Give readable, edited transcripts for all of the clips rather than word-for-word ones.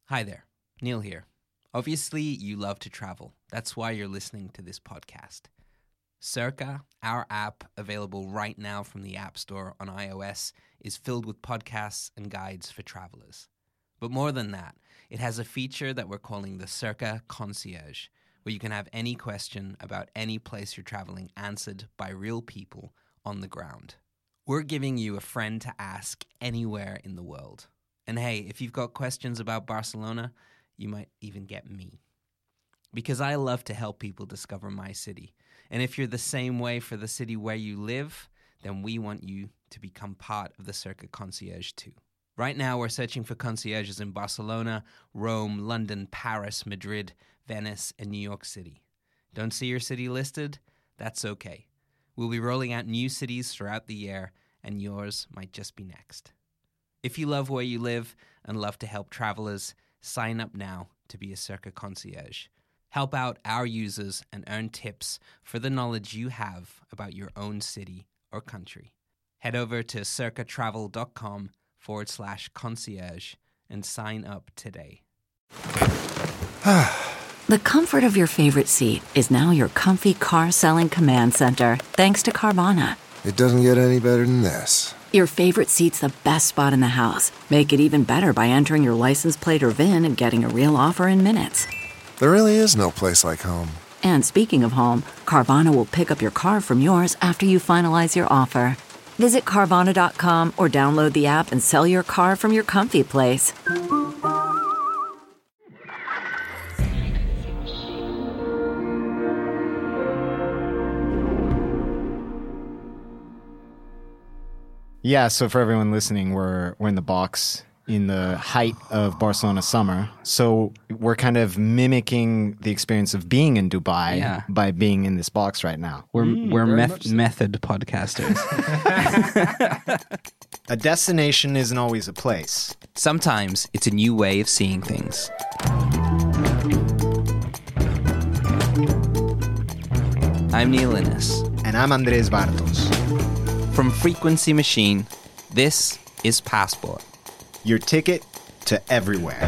Hi there, Neil here. Obviously, you love to travel. That's why you're listening to this podcast. Circa, our app, available right now from the App Store on iOS, is filled with podcasts and guides for travelers. But more than that, it has a feature that we're calling the Circa Concierge, where you can have any question about any place you're traveling answered by real people on the ground. We're giving you a friend to ask anywhere in the world. And hey, if you've got questions about Barcelona, you might even get me. Because I love to help people discover my city. And if you're the same way for the city where you live, then we want you to become part of the Circa Concierge too. Right now, we're searching for concierges in Barcelona, Rome, London, Paris, Madrid, Venice, and New York City. Don't see your city listed? That's okay. We'll be rolling out new cities throughout the year, and yours might just be next. If you love where you live and love to help travelers, sign up now to be a Circa Concierge. Help out our users and earn tips for the knowledge you have about your own city or country. Head over to circatravel.com/concierge and sign up today. The comfort of your favorite seat is now your comfy car selling command center, thanks to Carvana. It doesn't get any better than this. Your favorite seat's the best spot in the house. Make it even better by entering your license plate or VIN and getting a real offer in minutes. There really is no place like home. And speaking of home, Carvana will pick up your car from yours after you finalize your offer. Visit Carvana.com or download the app and sell your car from your comfy place. Yeah, so for everyone listening, we're in the box in the height of Barcelona summer. So we're kind of mimicking the experience of being in Dubai by being in this box right now. We're method podcasters. A destination isn't always a place. Sometimes it's a new way of seeing things. I'm Neil Innes. And I'm Andres Bartos. From Frequency Machine, this is Passport. Your ticket to everywhere.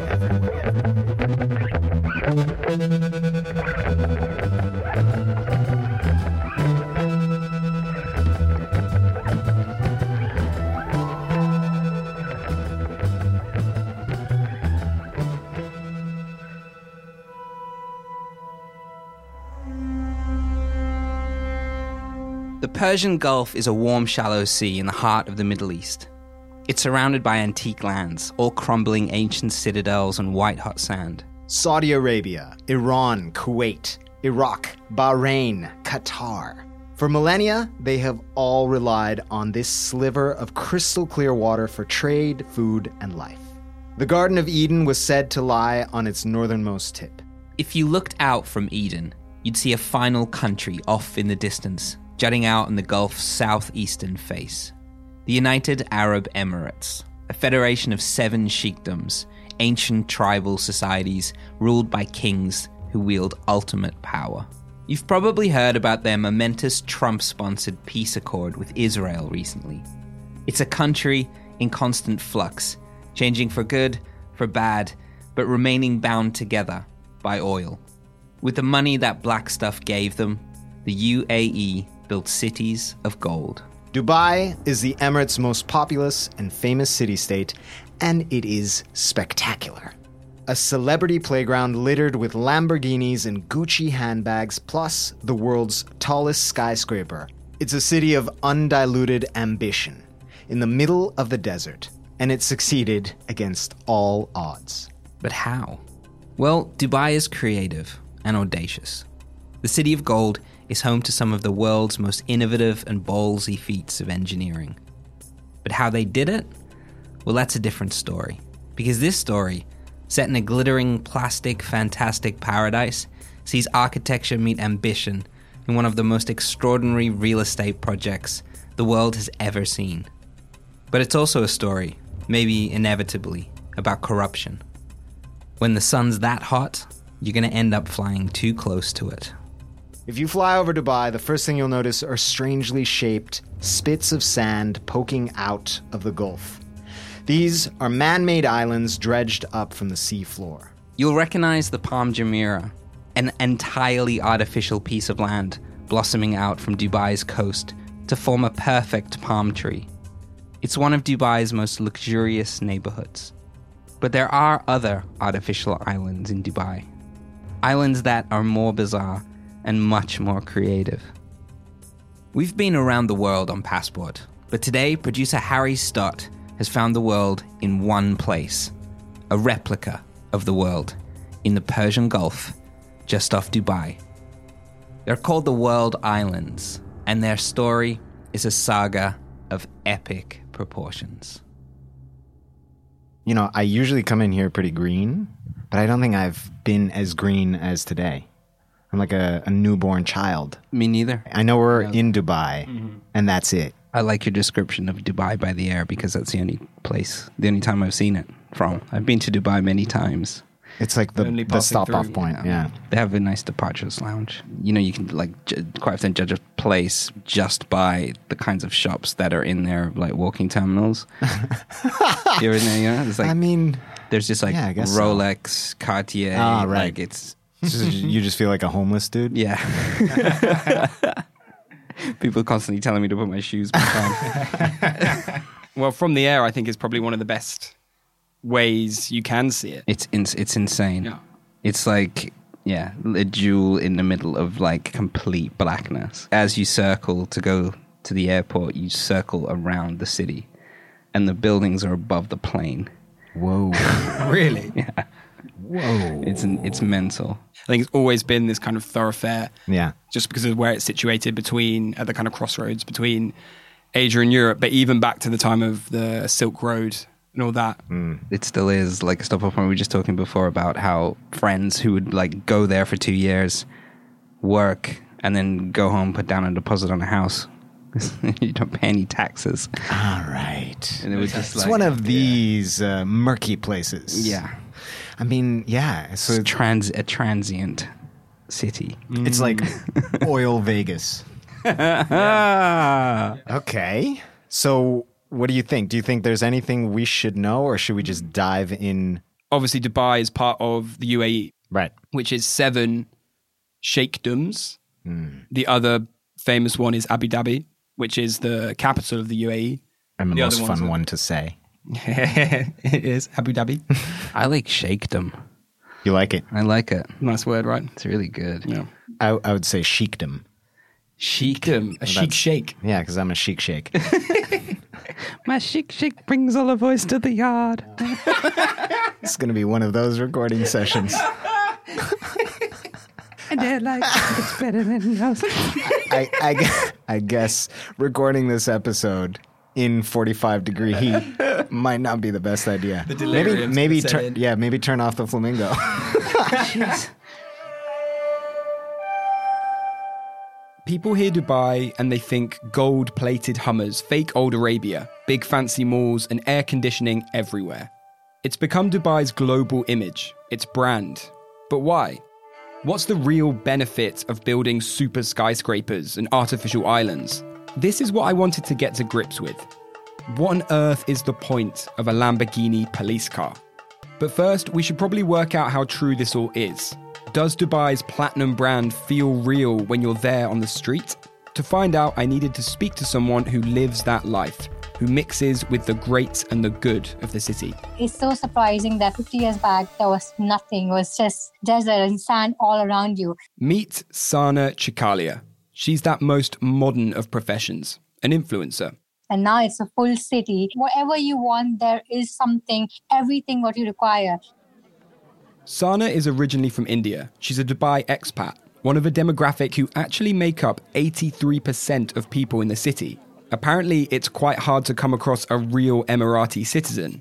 The Persian Gulf is a warm, shallow sea in the heart of the Middle East. It's surrounded by antique lands, all crumbling ancient citadels and white-hot sand. Saudi Arabia, Iran, Kuwait, Iraq, Bahrain, Qatar. For millennia, they have all relied on this sliver of crystal-clear water for trade, food, and life. The Garden of Eden was said to lie on its northernmost tip. If you looked out from Eden, you'd see a final country off in the distance, jutting out on the Gulf's southeastern face. The United Arab Emirates, a federation of 7 sheikdoms, ancient tribal societies ruled by kings who wield ultimate power. You've probably heard about their momentous Trump-sponsored peace accord with Israel recently. It's a country in constant flux, changing for good, for bad, but remaining bound together by oil. With the money that black stuff gave them, the UAE built cities of gold. Dubai is the Emirates' most populous and famous city-state, and it is spectacular. A celebrity playground littered with Lamborghinis and Gucci handbags, plus the world's tallest skyscraper. It's a city of undiluted ambition, in the middle of the desert, and it succeeded against all odds. But how? Well, Dubai is creative and audacious. The City of Gold is home to some of the world's most innovative and ballsy feats of engineering. But how they did it? Well, that's a different story. Because this story, set in a glittering, plastic, fantastic paradise, sees architecture meet ambition in one of the most extraordinary real estate projects the world has ever seen. But it's also a story, maybe inevitably, about corruption. When the sun's that hot, you're going to end up flying too close to it. If you fly over Dubai, the first thing you'll notice are strangely shaped spits of sand poking out of the Gulf. These are man-made islands dredged up from the sea floor. You'll recognize the Palm Jumeirah, an entirely artificial piece of land blossoming out from Dubai's coast to form a perfect palm tree. It's one of Dubai's most luxurious neighborhoods. But there are other artificial islands in Dubai. Islands that are more bizarre and much more creative. We've been around the world on Passport, but today producer Harry Stott has found the world in one place. A replica of the world in the Persian Gulf, just off Dubai. They're called the World Islands, and their story is a saga of epic proportions. You know, I usually come in here pretty green, but I don't think I've been as green as today. I'm like a newborn child. Me neither. I know we're in Dubai, and that's it. I like your description of Dubai by the air because that's the only time I've seen it from. I've been to Dubai many times. It's like the stop-off point, yeah. They have a nice departures lounge. You know, you can quite often judge a place just by the kinds of shops that are in their walking terminals. You're in there, you know? It's there's just Rolex, so. Cartier. Ah, right. You just feel like a homeless dude? Yeah. People constantly telling me to put my shoes back on. Well, from the air, I think is probably one of the best ways you can see it. It's insane. Yeah. It's a jewel in the middle of complete blackness. As you circle to go to the airport, you circle around the city, and the buildings are above the plane. Whoa! Really? Yeah. Whoa! It's mental. I think it's always been this kind of thoroughfare. Yeah. Just because of where it's situated at the kind of crossroads between Asia and Europe, but even back to the time of the Silk Road and all that. It still is a stop-off point. We were just talking before about how friends who would go there for 2 years, work, and then go home, put down a deposit on a house. You don't pay any taxes. All right. And it was just it's one of these murky places. Yeah. I mean, yeah. So it's a transient city. It's like oil Vegas. Okay. So what do you think? Do you think there's anything we should know, or should we just dive in? Obviously, Dubai is part of the UAE. Right. Which is 7 sheikdoms. The other famous one is Abu Dhabi, which is the capital of the UAE. And the most fun one to say. It is Abu Dhabi. I like sheikdom. You like it? I like it. Nice word, right? It's really good. Yeah. I would say sheikdom. Sheikdom. A chic shake. Yeah, because I'm a chic shake. My chic shake brings all the voice to the yard. It's going to be one of those recording sessions. And they're like, it's better than yours. I guess recording this episode in 45-degree heat might not be the best idea. The delirium. Maybe turn off the flamingo. Jeez. People hear Dubai and they think gold-plated Hummers, fake old Arabia, big fancy malls and air conditioning everywhere. It's become Dubai's global image, its brand. But why? What's the real benefit of building super skyscrapers and artificial islands? This is what I wanted to get to grips with. What on earth is the point of a Lamborghini police car? But first, we should probably work out how true this all is. Does Dubai's platinum brand feel real when you're there on the street? To find out, I needed to speak to someone who lives that life, who mixes with the great and the good of the city. It's so surprising that 50 years back, there was nothing. It was just desert and sand all around you. Meet Sana Chikalia. She's that most modern of professions, an influencer. And now it's a full city. Whatever you want, there is something, everything what you require. Sana is originally from India. She's a Dubai expat, one of a demographic who actually make up 83% of people in the city. Apparently, it's quite hard to come across a real Emirati citizen.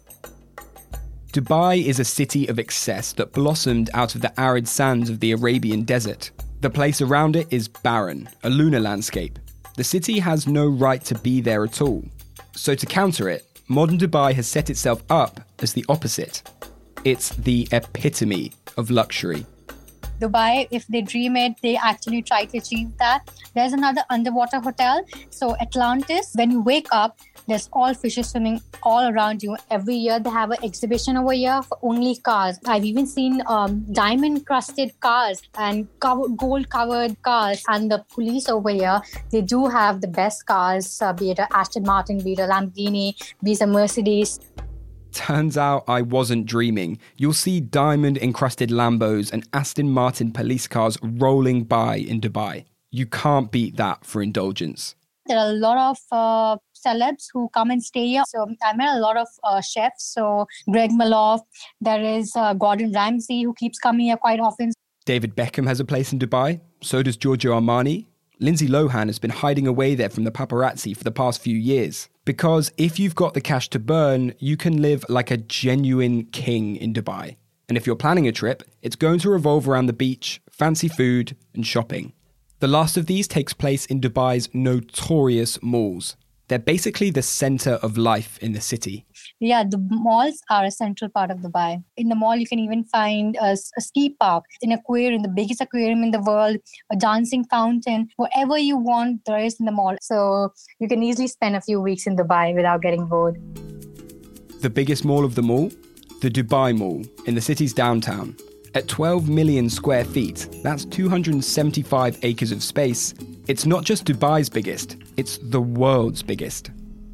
Dubai is a city of excess that blossomed out of the arid sands of the Arabian desert. The place around it is barren, a lunar landscape. The city has no right to be there at all. So to counter it, modern Dubai has set itself up as the opposite. It's the epitome of luxury. Dubai, if they dream it, they actually try to achieve that. There's another underwater hotel. So Atlantis, when you wake up, There's all fishes swimming all around you. Every year they have an exhibition over here for only cars. I've even seen diamond-crusted cars and gold-covered cars. And the police over here, they do have the best cars, be it a Aston Martin, be it a Lamborghini, be it a Mercedes. Turns out I wasn't dreaming. You'll see diamond-encrusted Lambos and Aston Martin police cars rolling by in Dubai. You can't beat that for indulgence. There are a lot of celebs who come and stay here. So I met a lot of chefs. So Greg Maloff, there is Gordon Ramsay who keeps coming here quite often. David Beckham has a place in Dubai. So does Giorgio Armani. Lindsay Lohan has been hiding away there from the paparazzi for the past few years. Because if you've got the cash to burn, you can live like a genuine king in Dubai. And if you're planning a trip, it's going to revolve around the beach, fancy food, and shopping. The last of these takes place in Dubai's notorious malls. They're basically the centre of life in the city. Yeah, the malls are a central part of Dubai. In the mall, you can even find a ski park, an aquarium, the biggest aquarium in the world, a dancing fountain. Whatever you want, there is in the mall. So you can easily spend a few weeks in Dubai without getting bored. The biggest mall of them all? The Dubai Mall, in the city's downtown. At 12 million square feet, that's 275 acres of space. It's not just Dubai's biggest, it's the world's biggest.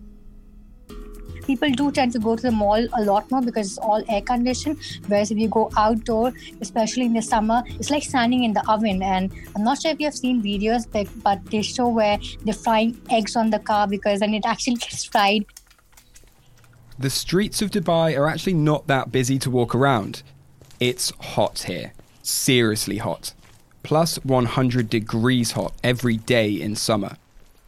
People do tend to go to the mall a lot more because it's all air-conditioned. Whereas if you go outdoor, especially in the summer, it's like standing in the oven. And I'm not sure if you have seen videos, but they show where they're frying eggs on the car because then it actually gets fried. The streets of Dubai are actually not that busy to walk around. It's hot here. Seriously hot. Plus 100 degrees hot every day in summer.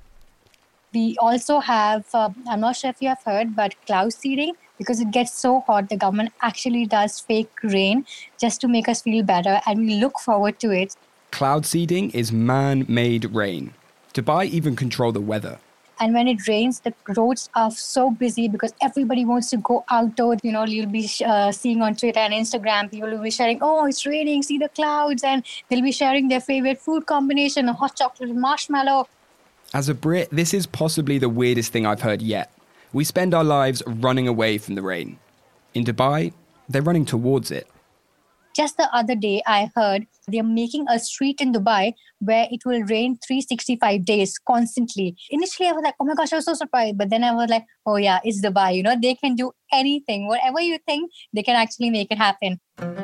We also have, I'm not sure if you have heard, but cloud seeding. Because it gets so hot, the government actually does fake rain just to make us feel better, and we look forward to it. Cloud seeding is man-made rain. Dubai even control the weather. And when it rains, the roads are so busy because everybody wants to go outdoors. You know, you'll be seeing on Twitter and Instagram, people will be sharing, oh, it's raining, see the clouds. And they'll be sharing their favorite food combination, a hot chocolate marshmallow. As a Brit, this is possibly the weirdest thing I've heard yet. We spend our lives running away from the rain. In Dubai, they're running towards it. Just the other day, I heard they're making a street in Dubai where it will rain 365 days constantly. Initially, I was like, oh my gosh, I was so surprised. But then I was like, oh yeah, it's Dubai. You know, they can do anything. Whatever you think, they can actually make it happen.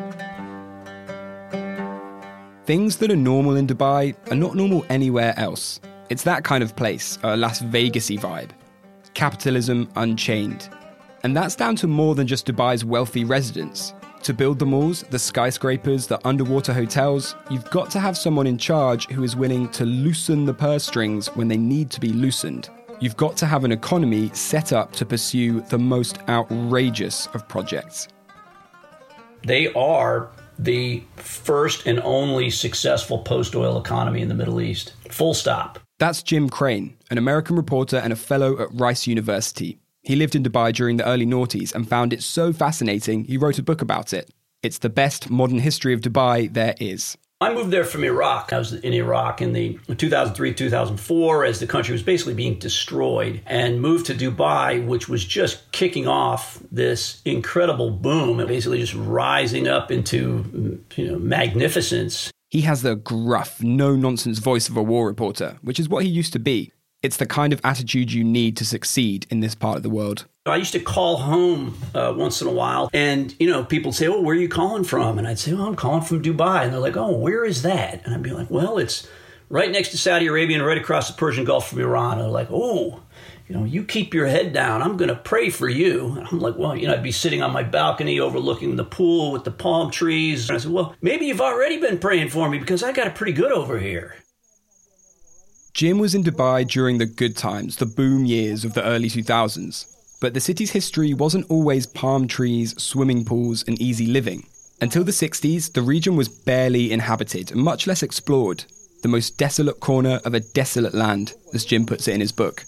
Things that are normal in Dubai are not normal anywhere else. It's that kind of place, a Las Vegas-y vibe. Capitalism unchained. And that's down to more than just Dubai's wealthy residents. To build the malls, the skyscrapers, the underwater hotels, you've got to have someone in charge who is willing to loosen the purse strings when they need to be loosened. You've got to have an economy set up to pursue the most outrageous of projects. They are the first and only successful post-oil economy in the Middle East. Full stop. That's Jim Crane, an American reporter and a fellow at Rice University. He lived in Dubai during the early noughties and found it so fascinating he wrote a book about it. It's the best modern history of Dubai there is. I moved there from Iraq. I was in Iraq in the 2003-2004 as the country was basically being destroyed, and moved to Dubai, which was just kicking off this incredible boom and basically just rising up into, magnificence. He has the gruff, no-nonsense voice of a war reporter, which is what he used to be. It's the kind of attitude you need to succeed in this part of the world. I used to call home once in a while, and, people would say, oh, where are you calling from? And I'd say, oh, I'm calling from Dubai. And they're like, oh, where is that? And I'd be like, well, it's right next to Saudi Arabia and right across the Persian Gulf from Iran. And they're like, oh, you keep your head down. I'm going to pray for you. And I'm like, well, I'd be sitting on my balcony overlooking the pool with the palm trees. And I said, well, maybe you've already been praying for me because I got it pretty good over here. Jim was in Dubai during the good times, the boom years of the early 2000s. But the city's history wasn't always palm trees, swimming pools, and easy living. Until the 60s, the region was barely inhabited and much less explored. The most desolate corner of a desolate land, as Jim puts it in his book.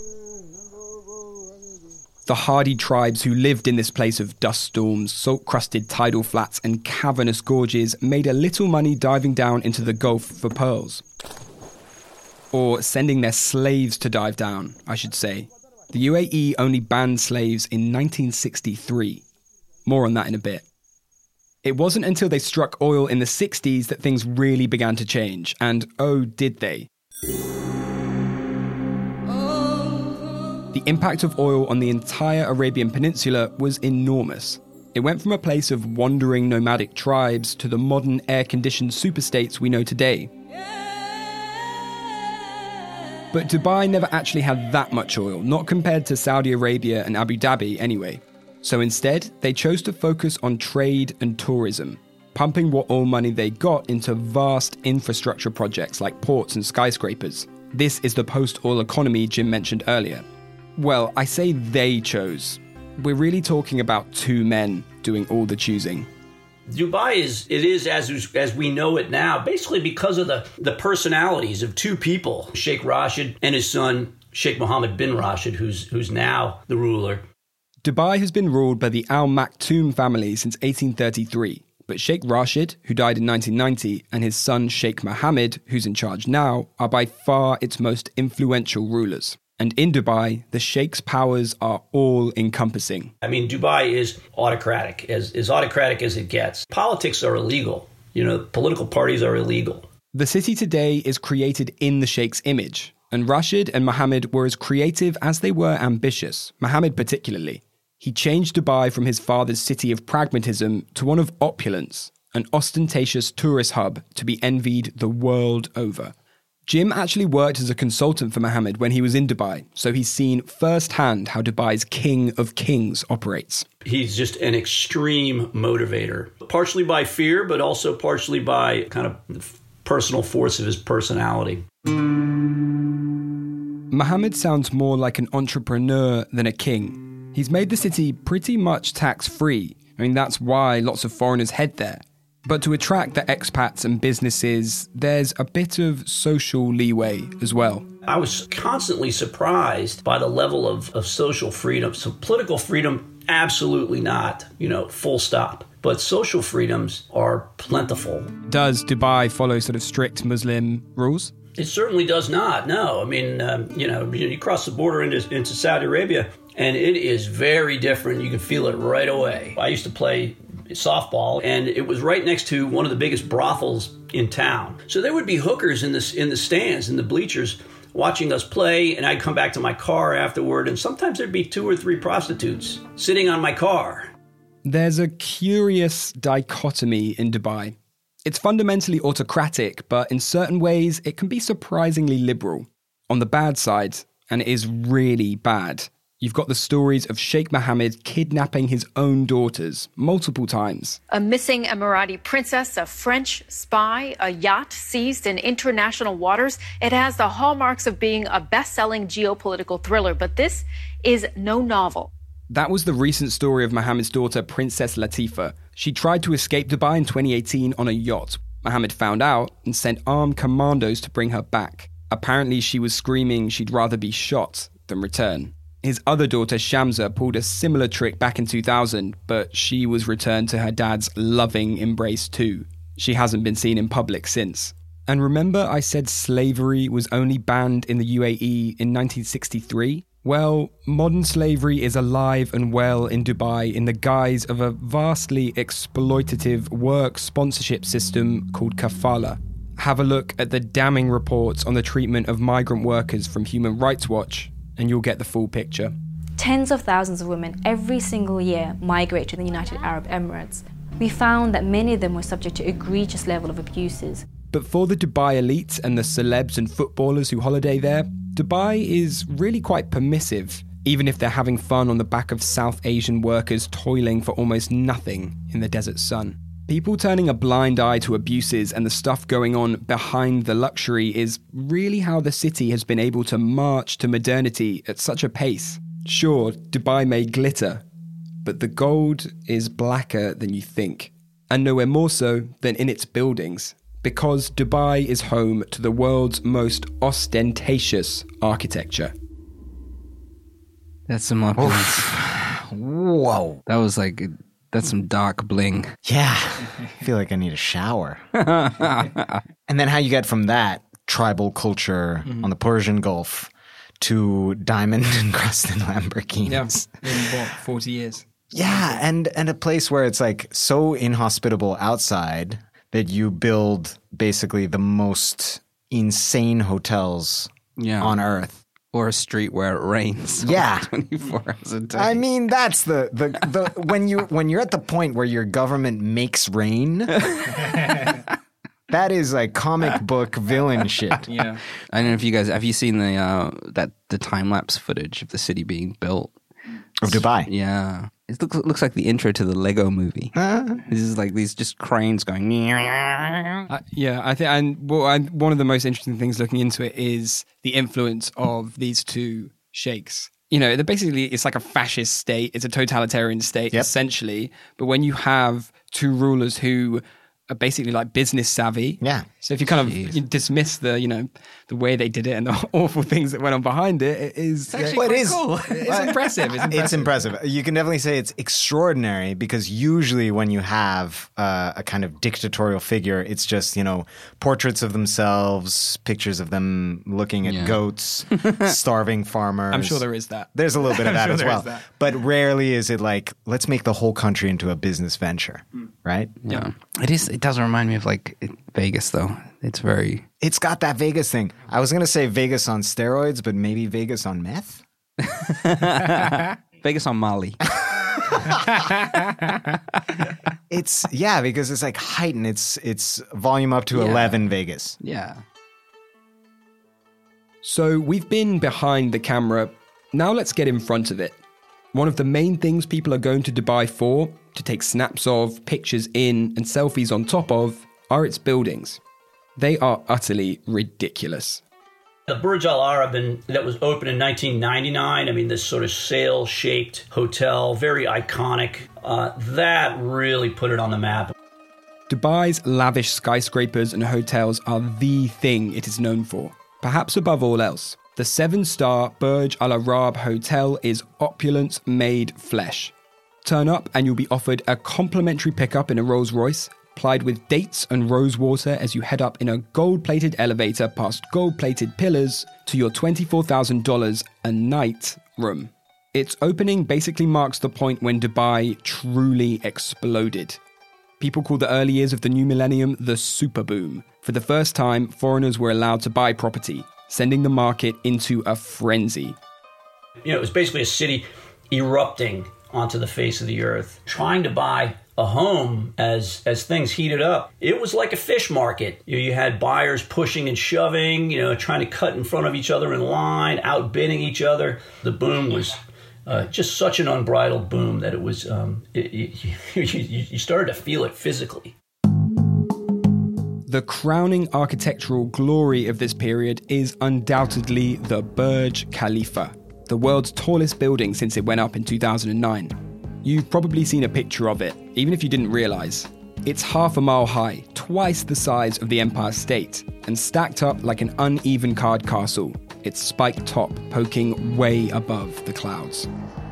The hardy tribes who lived in this place of dust storms, salt-crusted tidal flats, and cavernous gorges made a little money diving down into the Gulf for pearls. Or sending their slaves to dive down, I should say. The UAE only banned slaves in 1963. More on that in a bit. It wasn't until they struck oil in the 60s that things really began to change. And oh, did they. The impact of oil on the entire Arabian Peninsula was enormous. It went from a place of wandering nomadic tribes to the modern air-conditioned superstates we know today. But Dubai never actually had that much oil, not compared to Saudi Arabia and Abu Dhabi anyway. So instead, they chose to focus on trade and tourism, pumping what oil money they got into vast infrastructure projects like ports and skyscrapers. This is the post-oil economy Jim mentioned earlier. Well, I say they chose. We're really talking about two men doing all the choosing. Dubai is as we know it now, basically because of the personalities of two people, Sheikh Rashid and his son, Sheikh Mohammed bin Rashid, who's now the ruler. Dubai has been ruled by the Al Maktoum family since 1833, but Sheikh Rashid, who died in 1990, and his son Sheikh Mohammed, who's in charge now, are by far its most influential rulers. And in Dubai, the Sheikh's powers are all-encompassing. I mean, Dubai is autocratic, as autocratic as it gets. Politics are illegal. Political parties are illegal. The city today is created in the Sheikh's image, and Rashid and Mohammed were as creative as they were ambitious, Mohammed particularly. He changed Dubai from his father's city of pragmatism to one of opulence, an ostentatious tourist hub to be envied the world over. Jim actually worked as a consultant for Mohammed when he was in Dubai, so he's seen firsthand how Dubai's king of kings operates. He's just an extreme motivator, partially by fear, but also partially by kind of the personal force of his personality. Mohammed sounds more like an entrepreneur than a king. He's made the city pretty much tax-free. I mean, that's why lots of foreigners head there. But to attract the expats and businesses, there's a bit of social leeway as well. I was constantly surprised by the level of social freedom. So political freedom, absolutely not, full stop. But social freedoms are plentiful. Does Dubai follow sort of strict Muslim rules? It certainly does not, no. I mean, you cross the border into Saudi Arabia, and it is very different. You can feel it right away. I used to play softball, and it was right next to one of the biggest brothels in town. So there would be hookers in the stands, in the bleachers, watching us play, and I'd come back to my car afterward, and sometimes there'd be 2 or 3 prostitutes sitting on my car. There's a curious dichotomy in Dubai. It's fundamentally autocratic, but in certain ways, it can be surprisingly liberal. On the bad side, and it is really bad, you've got the stories of Sheikh Mohammed kidnapping his own daughters multiple times. A missing Emirati princess, a French spy, a yacht seized in international waters. It has the hallmarks of being a best-selling geopolitical thriller, but this is no novel. That was the recent story of Mohammed's daughter, Princess Latifa. She tried to escape Dubai in 2018 on a yacht. Mohammed found out and sent armed commandos to bring her back. Apparently, she was screaming she'd rather be shot than return. His other daughter, Shamsa, pulled a similar trick back in 2000, but she was returned to her dad's loving embrace too. She hasn't been seen in public since. And remember I said slavery was only banned in the UAE in 1963? Well, modern slavery is alive and well in Dubai in the guise of a vastly exploitative work sponsorship system called kafala. Have a look at the damning reports on the treatment of migrant workers from Human Rights Watch, and you'll get the full picture. Tens of thousands of women every single year migrate to the United Arab Emirates. We found that many of them were subject to egregious level of abuses. But for the Dubai elite and the celebs and footballers who holiday there, Dubai is really quite permissive, even if they're having fun on the back of South Asian workers toiling for almost nothing in the desert sun. People turning a blind eye to abuses and the stuff going on behind the luxury is really how the city has been able to march to modernity at such a pace. Sure, Dubai may glitter, but the gold is blacker than you think, and nowhere more so than in its buildings. Because Dubai is home to the world's most ostentatious architecture. That's some opulence. Whoa. That was that's some dark bling. Yeah, I feel like I need a shower. And then how you get from that tribal culture on the Persian Gulf to diamond-encrusted Lamborghinis. Yeah, in what, 40 years? Yeah, and a place where it's like so inhospitable outside that you build basically the most insane hotels on Earth. Or a street where it rains. Yeah, 24 hours a day. I mean, that's the when you're at the point where your government makes rain. That is like comic book villain shit. Yeah. I don't know if you guys have you seen the time lapse footage of the city being built of Dubai. Yeah, it looks like the intro to the Lego movie. This is like these just cranes going. Yeah, I think, and one of the most interesting things looking into it is the influence of these two sheikhs. You know, it's like a fascist state. It's a totalitarian state, essentially. But when you have two rulers who are basically like business savvy. Yeah. So if you kind of you dismiss the way they did it and the awful things that went on behind it, it is actually cool. It's impressive. It's impressive. You can definitely say it's extraordinary because usually when you have a kind of dictatorial figure, it's just, portraits of themselves, pictures of them looking at goats, starving farmers. I'm sure there is that. There's a little bit of that as well. But rarely is it like, let's make the whole country into a business venture, right? Yeah. It does remind me of like Vegas, though. It's got that Vegas thing. I was going to say Vegas on steroids, but maybe Vegas on meth? Vegas on Molly. Because it's like heightened. It's volume up to 11 Vegas. Yeah. So we've been behind the camera. Now let's get in front of it. One of the main things people are going to Dubai for, to take snaps of, pictures in, and selfies on top of, are its buildings. They are utterly ridiculous. The Burj Al Arab that was opened in 1999, I mean, this sort of sail-shaped hotel, very iconic. That really put it on the map. Dubai's lavish skyscrapers and hotels are the thing it is known for. Perhaps above all else, the 7-star Burj Al Arab Hotel is opulence made flesh. Turn up and you'll be offered a complimentary pickup in a Rolls Royce, plied with dates and rose water as you head up in a gold-plated elevator past gold-plated pillars to your $24,000 a night room. Its opening basically marks the point when Dubai truly exploded. People call the early years of the new millennium the super boom. For the first time, foreigners were allowed to buy property, sending the market into a frenzy. It was basically a city erupting onto the face of the earth, trying to buy a home as things heated up. It was like a fish market. You had buyers pushing and shoving, trying to cut in front of each other in line, outbidding each other. The boom was just such an unbridled boom that it was, you started to feel it physically. The crowning architectural glory of this period is undoubtedly the Burj Khalifa, the world's tallest building since it went up in 2009. You've probably seen a picture of it, even if you didn't realize. It's half a mile high, twice the size of the Empire State, and stacked up like an uneven card castle, its spiked top poking way above the clouds.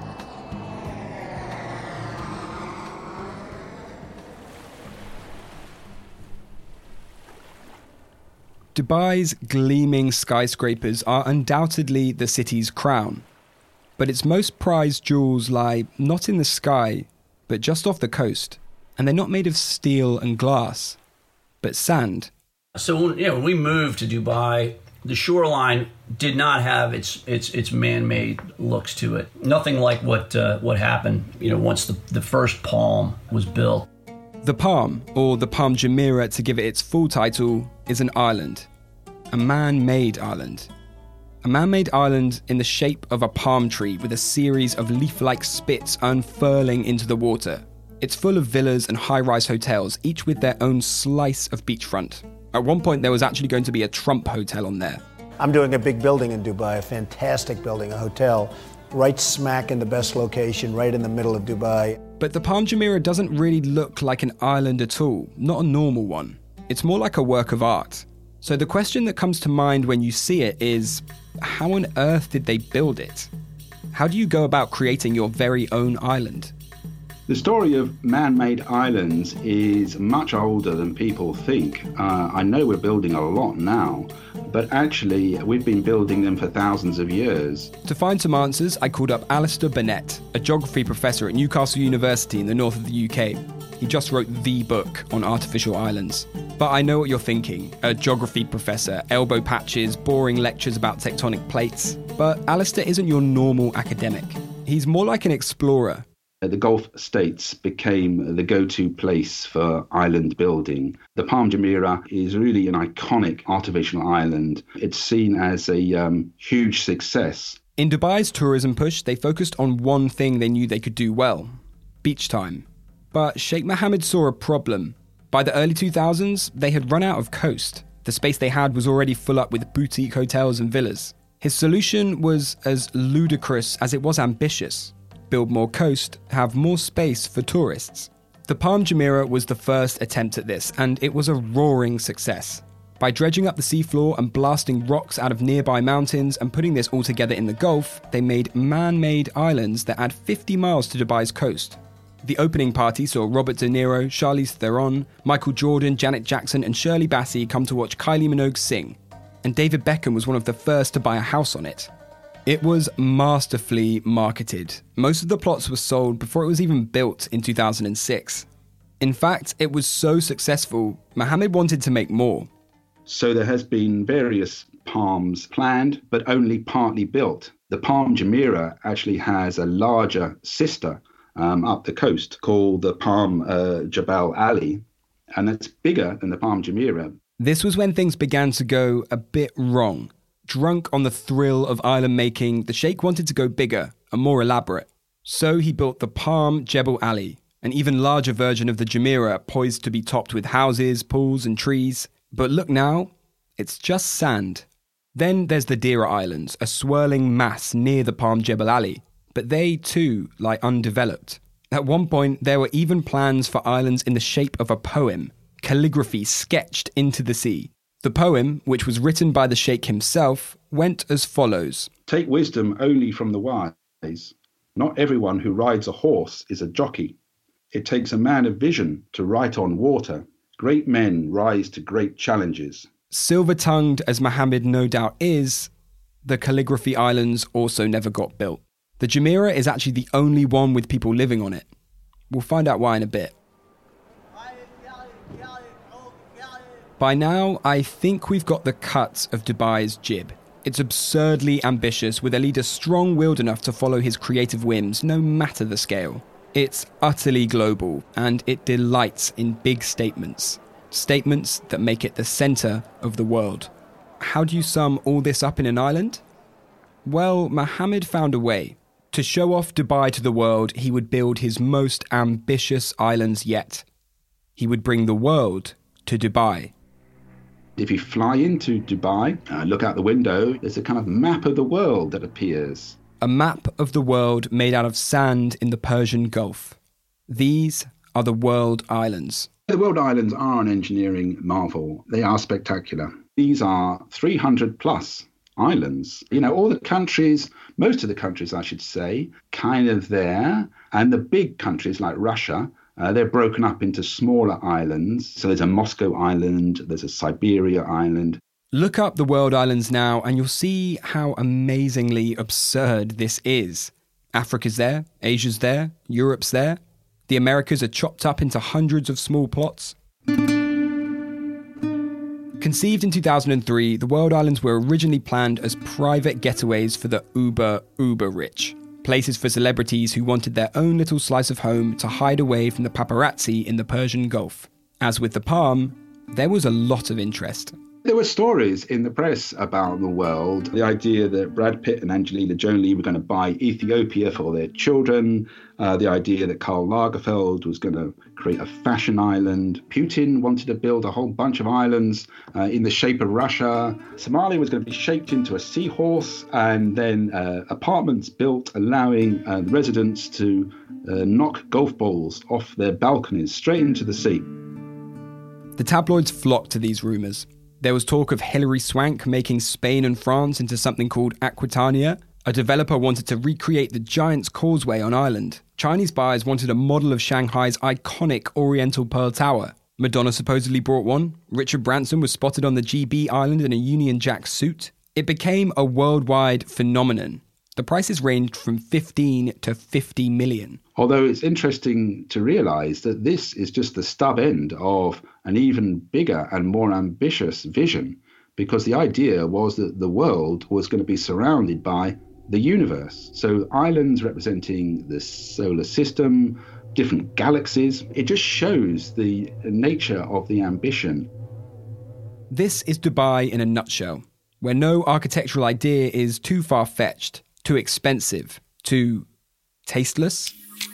Dubai's gleaming skyscrapers are undoubtedly the city's crown. But its most prized jewels lie not in the sky, but just off the coast. And they're not made of steel and glass, but sand. So when we moved to Dubai, the shoreline did not have its man-made looks to it. Nothing like what happened, once the first Palm was built. The Palm, or the Palm Jumeirah to give it its full title, is an island. A man-made island. A man-made island in the shape of a palm tree with a series of leaf-like spits unfurling into the water. It's full of villas and high-rise hotels, each with their own slice of beachfront. At one point, there was actually going to be a Trump hotel on there. I'm doing a big building in Dubai, a fantastic building, a hotel, right smack in the best location, right in the middle of Dubai. But the Palm Jumeirah doesn't really look like an island at all, not a normal one. It's more like a work of art. So the question that comes to mind when you see it is, how on earth did they build it? How do you go about creating your very own island? The story of man-made islands is much older than people think. I know we're building a lot now, but actually we've been building them for thousands of years. To find some answers, I called up Alistair Burnett, a geography professor at Newcastle University in the north of the UK. He just wrote the book on artificial islands. But I know what you're thinking. A geography professor, elbow patches, boring lectures about tectonic plates. But Alistair isn't your normal academic. He's more like an explorer. The Gulf states became the go-to place for island building. The Palm Jumeirah is really an iconic artificial island. It's seen as a huge success. In Dubai's tourism push, they focused on one thing they knew they could do well: beach time. But Sheikh Mohammed saw a problem. By the early 2000s, they had run out of coast. The space they had was already full up with boutique hotels and villas. His solution was as ludicrous as it was ambitious. Build more coast, have more space for tourists. The Palm Jumeirah was the first attempt at this, and it was a roaring success. By dredging up the seafloor and blasting rocks out of nearby mountains and putting this all together in the Gulf, they made man-made islands that add 50 miles to Dubai's coast. The opening party saw Robert De Niro, Charlize Theron, Michael Jordan, Janet Jackson and Shirley Bassey come to watch Kylie Minogue sing. And David Beckham was one of the first to buy a house on it. It was masterfully marketed. Most of the plots were sold before it was even built in 2006. In fact, it was so successful, Mohammed wanted to make more. So there has been various palms planned, but only partly built. The Palm Jumeirah actually has a larger sister up the coast called the Palm Jebel Ali, and that's bigger than the Palm Jumeirah. This was when things began to go a bit wrong. Drunk on the thrill of island making, the Sheikh wanted to go bigger and more elaborate. So he built the Palm Jebel Ali, an even larger version of the Jumeirah poised to be topped with houses, pools and trees. But look now, it's just sand. Then there's the Deira Islands, a swirling mass near the Palm Jebel Ali. But they too lie undeveloped. At one point, there were even plans for islands in the shape of a poem, calligraphy sketched into the sea. The poem, which was written by the Sheikh himself, went as follows. Take wisdom only from the wise. Not everyone who rides a horse is a jockey. It takes a man of vision to write on water. Great men rise to great challenges. Silver-tongued as Mohammed no doubt is, the calligraphy islands also never got built. The Jumeirah is actually the only one with people living on it. We'll find out why in a bit. By now, I think we've got the cut of Dubai's Jib. It's absurdly ambitious, with a leader strong-willed enough to follow his creative whims, no matter the scale. It's utterly global, and it delights in big statements. Statements that make it the centre of the world. How do you sum all this up in an island? Well, Mohammed found a way. To show off Dubai to the world, he would build his most ambitious islands yet. He would bring the world to Dubai. If you fly into Dubai, look out the window, there's a kind of map of the world that appears. A map of the world made out of sand in the Persian Gulf. These are the World Islands. The World Islands are an engineering marvel. They are spectacular. These are 300 plus islands. You know, all the countries, most of the countries, I should say, kind of there. And the big countries like Russia, they're broken up into smaller islands. So there's a Moscow Island, there's a Siberia Island. Look up the World Islands now and you'll see how amazingly absurd this is. Africa's there, Asia's there, Europe's there. The Americas are chopped up into hundreds of small plots. Conceived in 2003, the World Islands were originally planned as private getaways for the uber rich. Places for celebrities who wanted their own little slice of home to hide away from the paparazzi in the Persian Gulf. As with the Palm, there was a lot of interest. There were stories in the press about the world. The idea that Brad Pitt and Angelina Jolie were going to buy Ethiopia for their children. The idea that Karl Lagerfeld was going to create a fashion island. Putin wanted to build a whole bunch of islands in the shape of Russia. Somalia was going to be shaped into a seahorse, and then apartments built allowing the residents to knock golf balls off their balconies straight into the sea. The tabloids flocked to these rumours. There was talk of Hilary Swank making Spain and France into something called Aquitania. A developer wanted to recreate the Giant's Causeway on Ireland. Chinese buyers wanted a model of Shanghai's iconic Oriental Pearl Tower. Madonna supposedly brought one. Richard Branson was spotted on the GB Island in a Union Jack suit. It became a worldwide phenomenon. The prices ranged from 15 to 50 million. Although it's interesting to realise that this is just the stub end of an even bigger and more ambitious vision, because the idea was that the world was going to be surrounded by the universe. So islands representing the solar system, different galaxies. It just shows the nature of the ambition. This is Dubai in a nutshell, where no architectural idea is too far-fetched, too expensive, too tasteless.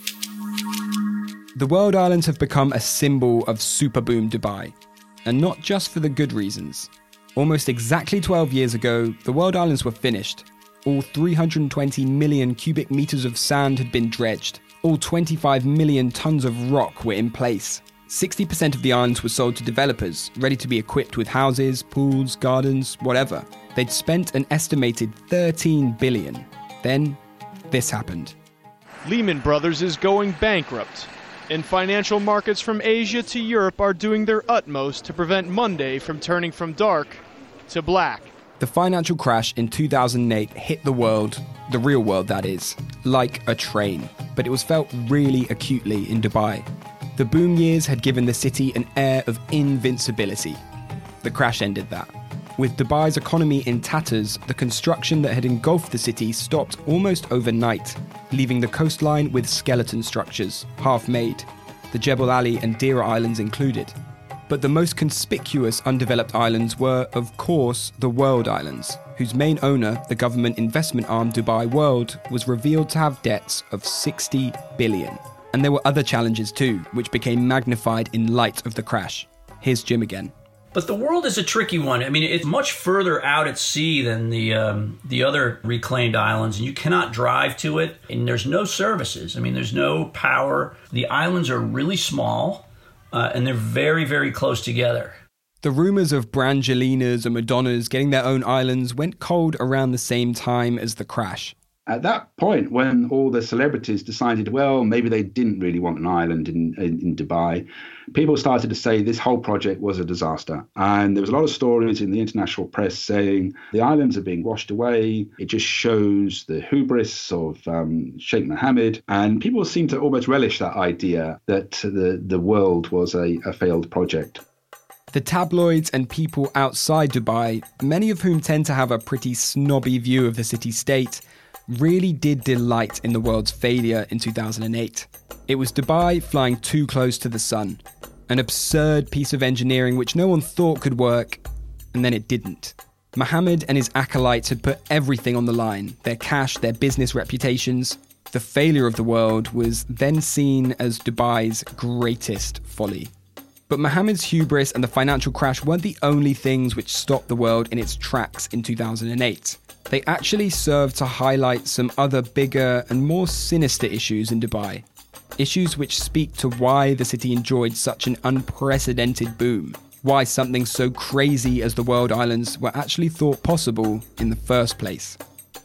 The world islands have become a symbol of superboom Dubai, and not just for the good reasons. Almost exactly 12 years ago, the world islands were finished. All 320 million cubic meters of sand had been dredged. All 25 million tons of rock were in place. 60% of the islands were sold to developers, ready to be equipped with houses, pools, gardens, whatever. They'd spent an estimated $13 billion. Then, this happened. Lehman Brothers is going bankrupt, and financial markets from Asia to Europe are doing their utmost to prevent Monday from turning from dark to black. The financial crash in 2008 hit the world, the real world that is, like a train. But it was felt really acutely in Dubai. The boom years had given the city an air of invincibility. The crash ended that. With Dubai's economy in tatters, the construction that had engulfed the city stopped almost overnight, leaving the coastline with skeleton structures, half-made, the Jebel Ali and Deira Islands included. But the most conspicuous undeveloped islands were, of course, the World Islands, whose main owner, the government investment arm Dubai World, was revealed to have debts of 60 billion. And there were other challenges too, which became magnified in light of the crash. Here's Jim again. But the world is a tricky one. I mean, it's much further out at sea than the other reclaimed islands, and you cannot drive to it, and there's no services. I mean, there's no power. The islands are really small. And they're very, very close together. The rumours of Brangelinas and Madonnas getting their own islands went cold around the same time as the crash. At that point, when all the celebrities decided, well, maybe they didn't really want an island in Dubai, people started to say this whole project was a disaster. And there was a lot of stories in the international press saying the islands are being washed away. It just shows the hubris of Sheikh Mohammed. And people seem to almost relish that idea that the world was a failed project. The tabloids and people outside Dubai, many of whom tend to have a pretty snobby view of the city-state, really did delight in the world's failure in 2008. It was Dubai flying too close to the sun. An absurd piece of engineering which no one thought could work, and then it didn't. Mohammed and his acolytes had put everything on the line, their cash, their business reputations. The failure of the world was then seen as Dubai's greatest folly. But Mohammed's hubris and the financial crash weren't the only things which stopped the world in its tracks in 2008. They actually served to highlight some other bigger and more sinister issues in Dubai. Issues which speak to why the city enjoyed such an unprecedented boom. Why something so crazy as the World Islands were actually thought possible in the first place.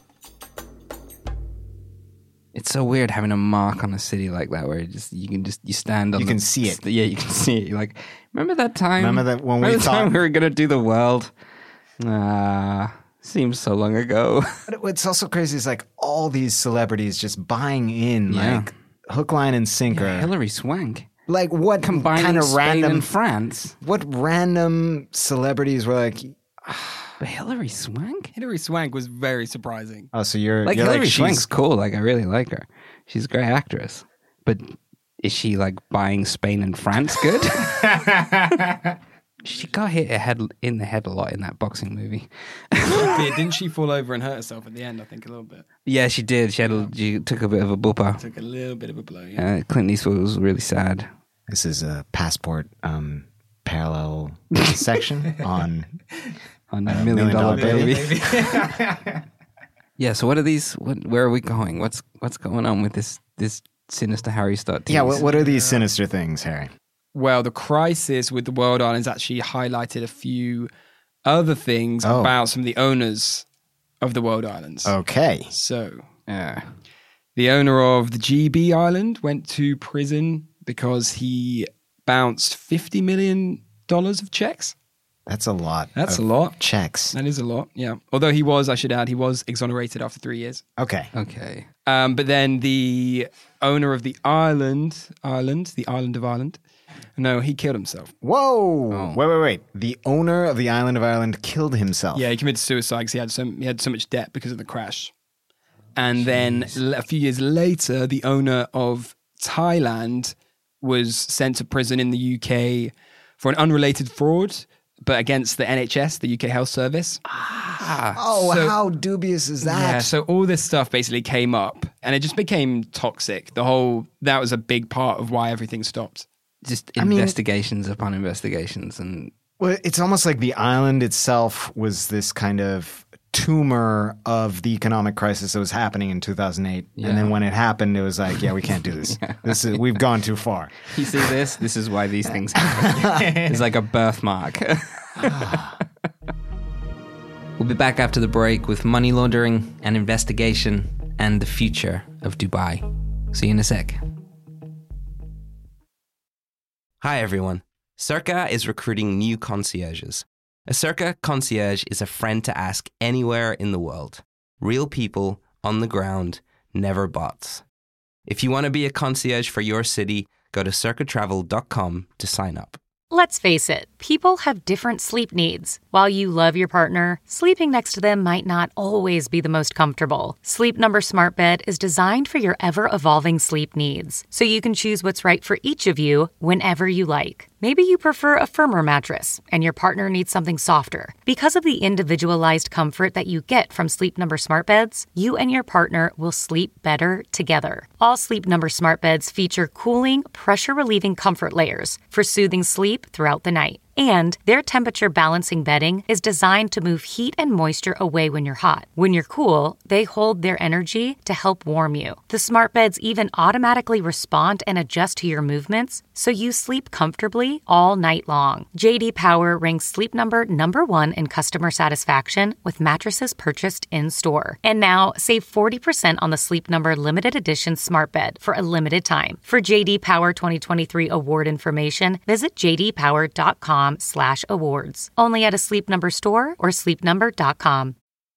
It's so weird having a mark on a city like that, where you stand on. You can see it. Yeah, you can see it. You're like, remember that time? Remember that when we thought we were gonna do the world? Seems so long ago. But what's also crazy is like all these celebrities just buying in, like hook, line, and sinker. Yeah, Hilary Swank. Like what combining kind of Spain random and France? What random celebrities were like? But Hilary Swank? Hilary Swank was very surprising. Oh, so you're Hilary Swank's cool. Like I really like her. She's a great actress. But is she like buying Spain and France good? She got hit in the head a lot in that boxing movie. Didn't she fall over and hurt herself at the end, I think, a little bit? Yeah, she did. She took a bit of a booper. Took a little bit of a blow, yeah. Clint Eastwood was really sad. This is a Passport parallel section on $1 Million Baby. Yeah, so what are these? Where are we going? What's going on with this sinister Harry Stott tease? Yeah, what are these sinister things, Harry? Well, the crisis with the World Islands actually highlighted a few other things about some of the owners of the world islands. Okay. So, the owner of the GB Island went to prison because he bounced $50 million of checks. That's a lot. That's a lot. Checks. That is a lot, yeah. Although I should add, he was exonerated after 3 years. Okay. But then the owner of the island of Ireland, no, he killed himself. Whoa! Oh. Wait. The owner of the island of Ireland killed himself. Yeah, he committed suicide because he had so much debt because of the crash. And then a few years later, the owner of Thailand was sent to prison in the UK for an unrelated fraud, but against the NHS, the UK Health Service. How dubious is that? Yeah, so all this stuff basically came up, and it just became toxic. That was a big part of why everything stopped. Just investigations upon investigations. Well, it's almost like the island itself was this kind of tumor of the economic crisis that was happening in 2008. Yeah. And then when it happened, it was like, we can't do this. We've gone too far. You see this? This is why these things happen. It's like a birthmark. We'll be back after the break with money laundering and investigation and the future of Dubai. See you in a sec. Hi, everyone. Circa is recruiting new concierges. A Circa concierge is a friend to ask anywhere in the world. Real people on the ground, never bots. If you want to be a concierge for your city, go to circatravel.com to sign up. Let's face it, people have different sleep needs. While you love your partner, sleeping next to them might not always be the most comfortable. Sleep Number Smart Bed is designed for your ever-evolving sleep needs, so you can choose what's right for each of you whenever you like. Maybe you prefer a firmer mattress, and your partner needs something softer. Because of the individualized comfort that you get from Sleep Number Smart Beds, you and your partner will sleep better together. All Sleep Number Smart Beds feature cooling, pressure-relieving comfort layers for soothing sleep throughout the night. And their temperature balancing bedding is designed to move heat and moisture away when you're hot. When you're cool, they hold their energy to help warm you. The smart beds even automatically respond and adjust to your movements, so you sleep comfortably all night long. JD Power ranks Sleep Number #1 in customer satisfaction with mattresses purchased in-store. And now, save 40% on the Sleep Number limited edition smart bed for a limited time. For JD Power 2023 award information, visit jdpower.com/awards. Only at a Sleep Number store or sleepnumber.com.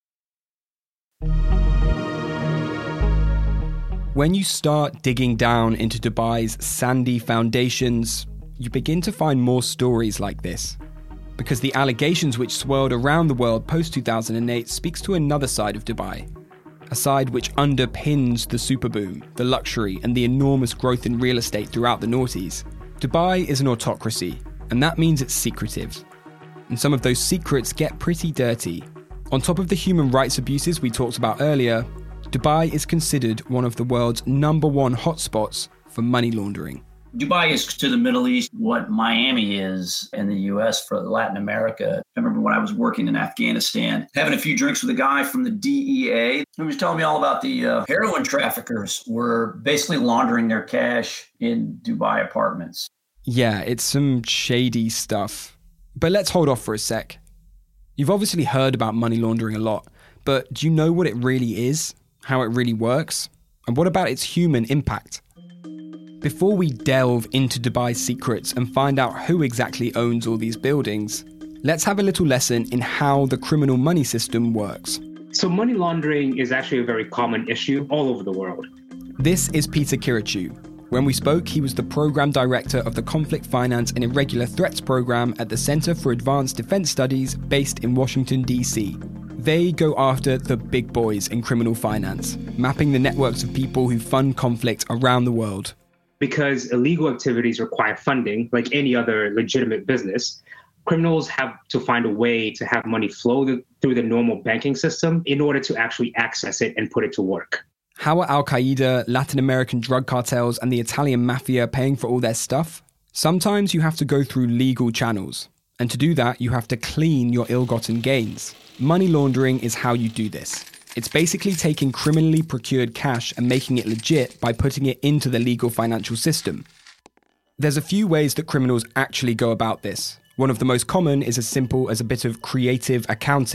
When you start digging down into Dubai's sandy foundations, you begin to find more stories like this. Because the allegations which swirled around the world post-2008 speaks to another side of Dubai. A side which underpins the superboom, the luxury, and the enormous growth in real estate throughout the noughties. Dubai is an autocracy, and that means it's secretive. And some of those secrets get pretty dirty. On top of the human rights abuses we talked about earlier, Dubai is considered one of the world's #1 hotspots for money laundering. Dubai is to the Middle East what Miami is in the U.S. for Latin America. I remember when I was working in Afghanistan, having a few drinks with a guy from the DEA who was telling me all about the heroin traffickers were basically laundering their cash in Dubai apartments. Yeah, it's some shady stuff. But let's hold off for a sec. You've obviously heard about money laundering a lot, but do you know what it really is? How it really works? And what about its human impact? Before we delve into Dubai's secrets and find out who exactly owns all these buildings, let's have a little lesson in how the criminal money system works. So money laundering is actually a very common issue all over the world. This is Peter Kirichou. When we spoke, he was the program director of the Conflict Finance and Irregular Threats program at the Center for Advanced Defense Studies based in Washington, D.C. They go after the big boys in criminal finance, mapping the networks of people who fund conflict around the world. Because illegal activities require funding, like any other legitimate business, criminals have to find a way to have money flow through the normal banking system in order to actually access it and put it to work. How are Al-Qaeda, Latin American drug cartels, and the Italian mafia paying for all their stuff? Sometimes you have to go through legal channels. And to do that, you have to clean your ill-gotten gains. Money laundering is how you do this. It's basically taking criminally procured cash and making it legit by putting it into the legal financial system. There's a few ways that criminals actually go about this. One of the most common is as simple as a bit of creative accounting.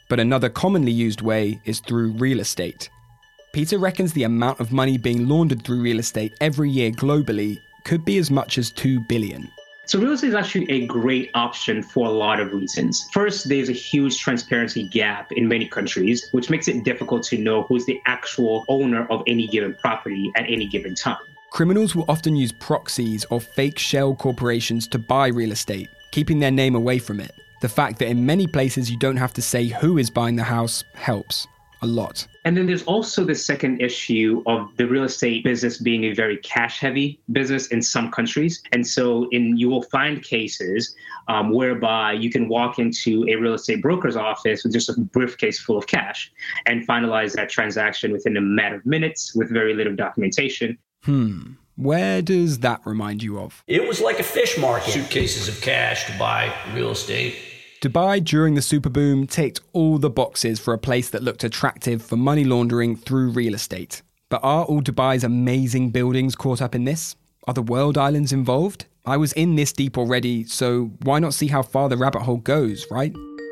But another commonly used way is through real estate. Peter reckons the amount of money being laundered through real estate every year globally could be as much as $2 billion. So real estate is actually a great option for a lot of reasons. First, there's a huge transparency gap in many countries, which makes it difficult to know who's the actual owner of any given property at any given time. Criminals will often use proxies or fake shell corporations to buy real estate, keeping their name away from it. The fact that in many places you don't have to say who is buying the house helps a lot. And then there's also the second issue of the real estate business being a very cash-heavy business in some countries. And so you will find cases whereby you can walk into a real estate broker's office with just a briefcase full of cash and finalize that transaction within a matter of minutes with very little documentation. Where does that remind you of? It was like a fish market. Suitcases of cash to buy real estate. Dubai during the super boom ticked all the boxes for a place that looked attractive for money laundering through real estate. But are all Dubai's amazing buildings caught up in this? Are the world islands involved? I was in this deep already, so why not see how far the rabbit hole goes, right?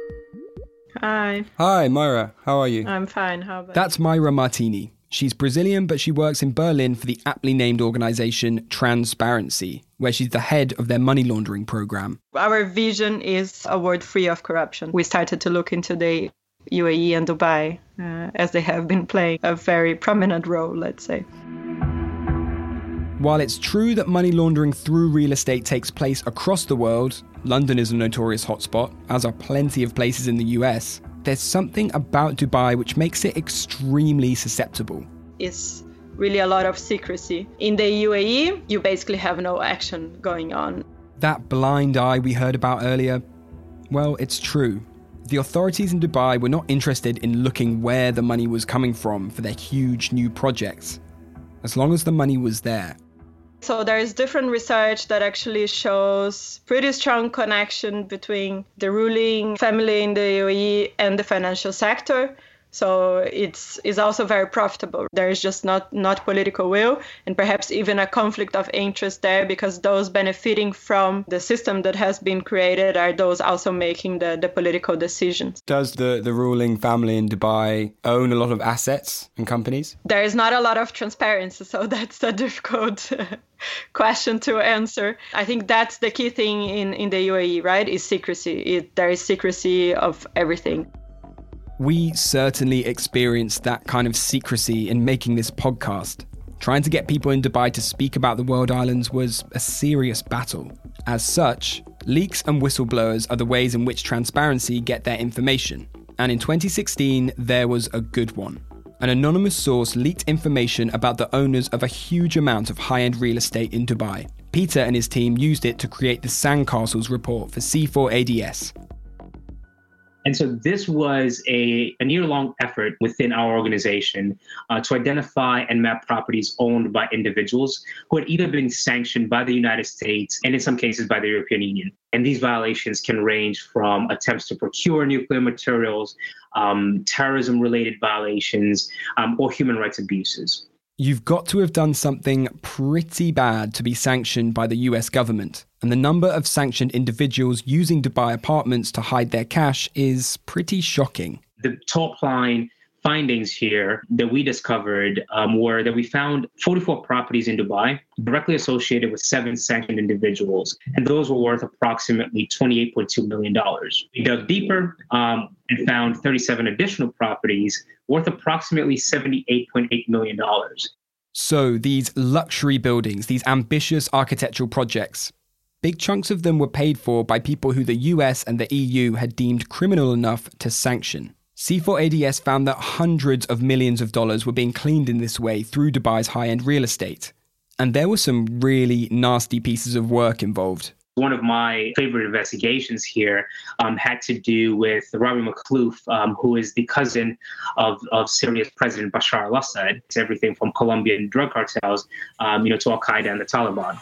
Hi. Hi, Myra. How are you? I'm fine. How about you? That's Myra Martini. She's Brazilian, but she works in Berlin for the aptly named organisation Transparency, where she's the head of their money laundering program. Our vision is a world free of corruption. We started to look into the UAE and Dubai, as they have been playing a very prominent role, let's say. While it's true that money laundering through real estate takes place across the world, London is a notorious hotspot, as are plenty of places in the US, there's something about Dubai which makes it extremely susceptible. It's really a lot of secrecy. In the UAE, you basically have no action going on. That blind eye we heard about earlier, well, it's true. The authorities in Dubai were not interested in looking where the money was coming from for their huge new projects, as long as the money was there. So there's different research that actually shows pretty strong connection between the ruling family in the UAE and the financial sector. So it's also very profitable. There is just not political will and perhaps even a conflict of interest there, because those benefiting from the system that has been created are those also making the political decisions. Does the ruling family in Dubai own a lot of assets and companies? There is not a lot of transparency, so that's a difficult question to answer. I think that's the key thing in the UAE, right, is secrecy. There is secrecy of everything. We certainly experienced that kind of secrecy in making this podcast. Trying to get people in Dubai to speak about the world islands was a serious battle. As such, leaks and whistleblowers are the ways in which Transparency get their information. And in 2016, there was a good one. An anonymous source leaked information about the owners of a huge amount of high-end real estate in Dubai. Peter and his team used it to create the Sandcastles report for C4ADS. And so this was a year-long effort within our organization to identify and map properties owned by individuals who had either been sanctioned by the United States and in some cases by the European Union. And these violations can range from attempts to procure nuclear materials, terrorism-related violations, or human rights abuses. You've got to have done something pretty bad to be sanctioned by the US government, and the number of sanctioned individuals using Dubai apartments to hide their cash is pretty shocking. The top line findings here that we discovered were that we found 44 properties in Dubai directly associated with 7 sanctioned individuals, and those were worth approximately $28.2 million. We dug deeper and found 37 additional properties worth approximately $78.8 million. So these luxury buildings, these ambitious architectural projects, big chunks of them were paid for by people who the US and the EU had deemed criminal enough to sanction. C4ADS found that hundreds of millions of dollars were being cleaned in this way through Dubai's high-end real estate. And there were some really nasty pieces of work involved. One of my favorite investigations here had to do with Rabi Makhlouf, who is the cousin of Syria's President Bashar al-Assad. It's everything from Colombian drug cartels, to Al-Qaeda and the Taliban.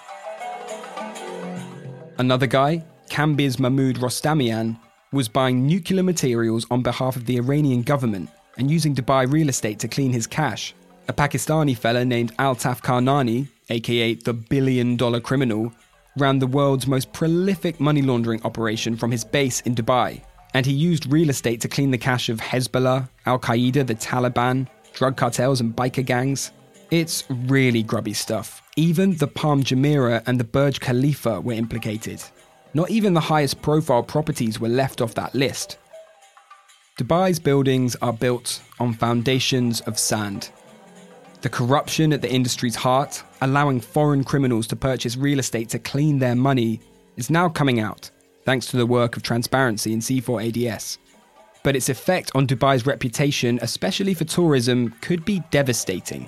Another guy, Kambiz Mahmoud Rostamian, was buying nuclear materials on behalf of the Iranian government and using Dubai real estate to clean his cash. A Pakistani fella named Altaf Karnani, aka the billion-dollar criminal, ran the world's most prolific money laundering operation from his base in Dubai. And he used real estate to clean the cash of Hezbollah, Al-Qaeda, the Taliban, drug cartels and biker gangs. It's really grubby stuff. Even the Palm Jumeirah and the Burj Khalifa were implicated. Not even the highest profile properties were left off that list. Dubai's buildings are built on foundations of sand. The corruption at the industry's heart, allowing foreign criminals to purchase real estate to clean their money, is now coming out, thanks to the work of transparency in C4ADS. But its effect on Dubai's reputation, especially for tourism, could be devastating.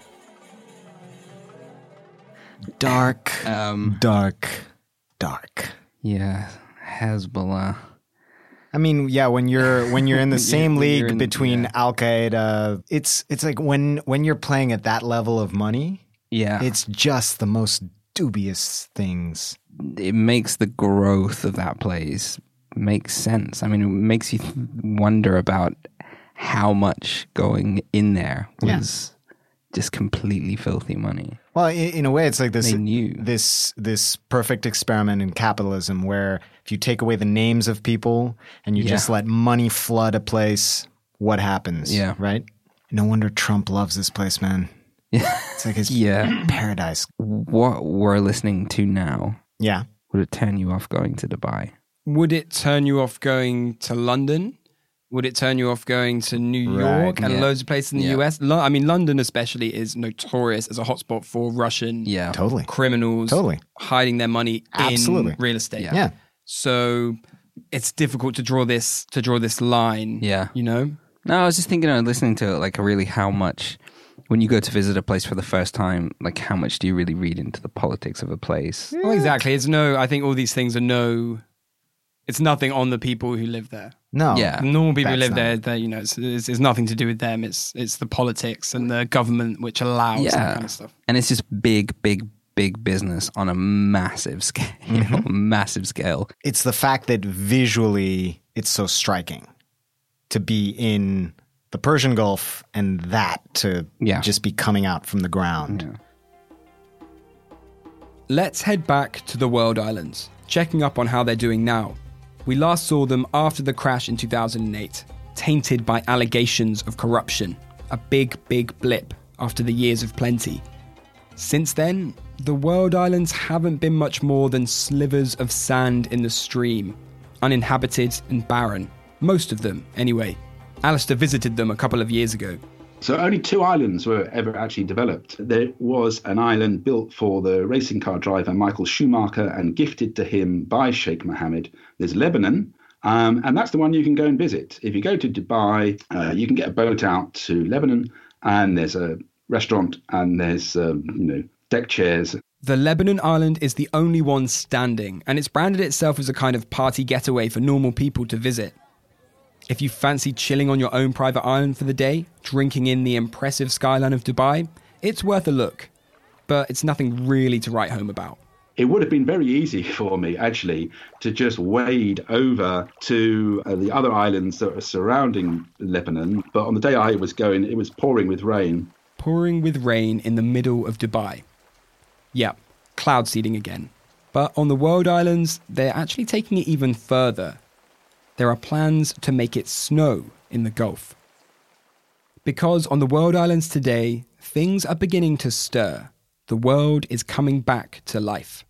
Dark. Yeah, Hezbollah. I mean, yeah, when you're in the same league between Al-Qaeda, it's like when you're playing at that level of money, it's just the most dubious things. It makes the growth of that place make sense. I mean, it makes you wonder about how much going in there was just completely filthy money. Well, in a way, it's like this perfect experiment in capitalism where if you take away the names of people and you just let money flood a place, what happens? Yeah. Right? No wonder Trump loves this place, man. Yeah. It's like his paradise. What we're listening to now, would it turn you off going to Dubai? Would it turn you off going to London? Would it turn you off going to New York and loads of places in the US? I mean, London especially is notorious as a hotspot for Russian criminals hiding their money in real estate. Yeah. So it's difficult to draw this line. Yeah. You know? No, I was just thinking, listening to it, like really how much, when you go to visit a place for the first time, like how much do you really read into the politics of a place? Well, exactly. I think all these things are it's nothing on the people who live there. No. Yeah. Normal people who live there, it's nothing to do with them. It's the politics and the government which allows that kind of stuff. And it's just big business on a massive scale. Massive scale. It's the fact that visually it's so striking to be in the Persian Gulf and that to just be coming out from the ground. Yeah. Let's head back to the World Islands, checking up on how they're doing now. We last saw them after the crash in 2008, tainted by allegations of corruption, a big blip after the years of plenty. Since then, the World Islands haven't been much more than slivers of sand in the stream, uninhabited and barren. Most of them, anyway. Alistair visited them a couple of years ago. So only 2 islands were ever actually developed. There was an island built for the racing car driver Michael Schumacher and gifted to him by Sheikh Mohammed. There's Lebanon, and that's the one you can go and visit. If you go to Dubai, you can get a boat out to Lebanon, and there's a restaurant, and there's deck chairs. The Lebanon island is the only one standing, and it's branded itself as a kind of party getaway for normal people to visit. If you fancy chilling on your own private island for the day, drinking in the impressive skyline of Dubai, it's worth a look. But it's nothing really to write home about. It would have been very easy for me, actually, to just wade over to the other islands that are surrounding Lebanon. But on the day I was going, it was pouring with rain. Pouring with rain in the middle of Dubai. Yep, cloud seeding again. But on the World Islands, they're actually taking it even further. There are plans to make it snow in the Gulf. Because on the World Islands today, things are beginning to stir. The world is coming back to life.